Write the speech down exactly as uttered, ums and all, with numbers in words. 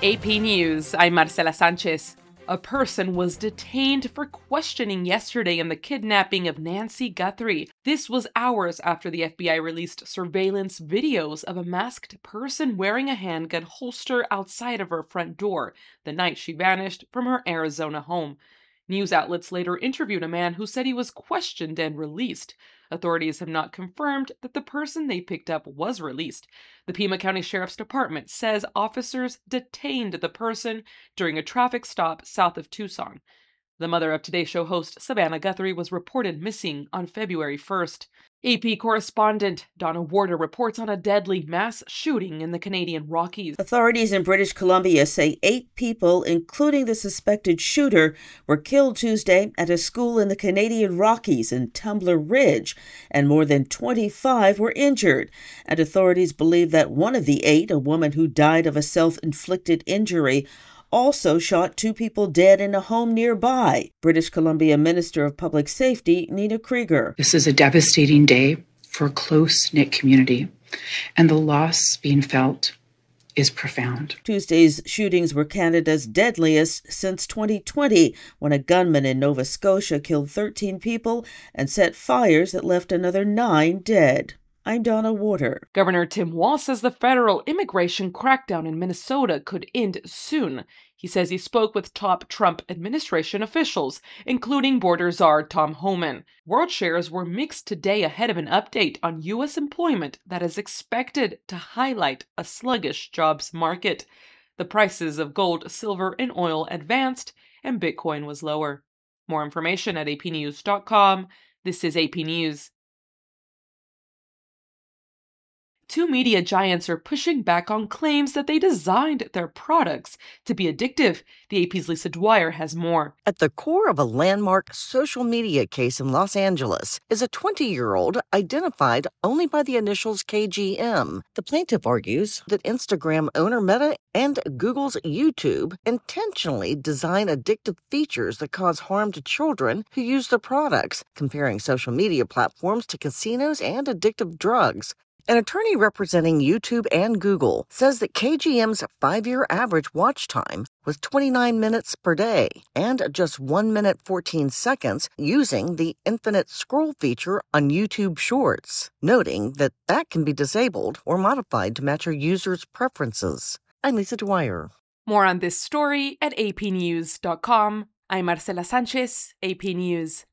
A P News, I'm Marcela Sanchez. A person was detained for questioning yesterday in the kidnapping of Nancy Guthrie. This was hours after the F B I released surveillance videos of a masked person wearing a handgun holster outside of her front door the night she vanished from her Arizona home. News outlets later interviewed a man who said he was questioned and released. Authorities have not confirmed that the person they picked up was released. The Pima County Sheriff's Department says officers detained the person during a traffic stop south of Tucson. The mother of Today Show host Savannah Guthrie was reported missing on February first. A P correspondent Donna Warder reports on a deadly mass shooting in the Canadian Rockies. Authorities in British Columbia say eight people, including the suspected shooter, were killed Tuesday at a school in the Canadian Rockies in Tumbler Ridge, and more than twenty-five were injured. And authorities believe that one of the eight, a woman who died of a self-inflicted injury, also shot two people dead in a home nearby. British Columbia Minister of Public Safety, Nina Krieger. This is a devastating day for a close-knit community, and the loss being felt is profound. Tuesday's shootings were Canada's deadliest since twenty twenty, when a gunman in Nova Scotia killed thirteen people and set fires that left another nine dead. I'm Donna Warder. Governor Tim Walz says the federal immigration crackdown in Minnesota could end soon. He says he spoke with top Trump administration officials, including border czar Tom Homan. World shares were mixed today ahead of an update on U S employment that is expected to highlight a sluggish jobs market. The prices of gold, silver, and oil advanced, and Bitcoin was lower. More information at A P news dot com. This is A P News. Two media giants are pushing back on claims that they designed their products to be addictive. The A P's Lisa Dwyer has more. At the core of a landmark social media case in Los Angeles is a twenty-year-old identified only by the initials K G M. The plaintiff argues that Instagram owner Meta and Google's YouTube intentionally design addictive features that cause harm to children who use the products, comparing social media platforms to casinos and addictive drugs. An attorney representing YouTube and Google says that K G M's five-year average watch time was twenty-nine minutes per day and just one minute fourteen seconds using the infinite scroll feature on YouTube Shorts, noting that that can be disabled or modified to match your user's preferences. I'm Lisa Dwyer. More on this story at A P news dot com. I'm Marcela Sanchez, A P News.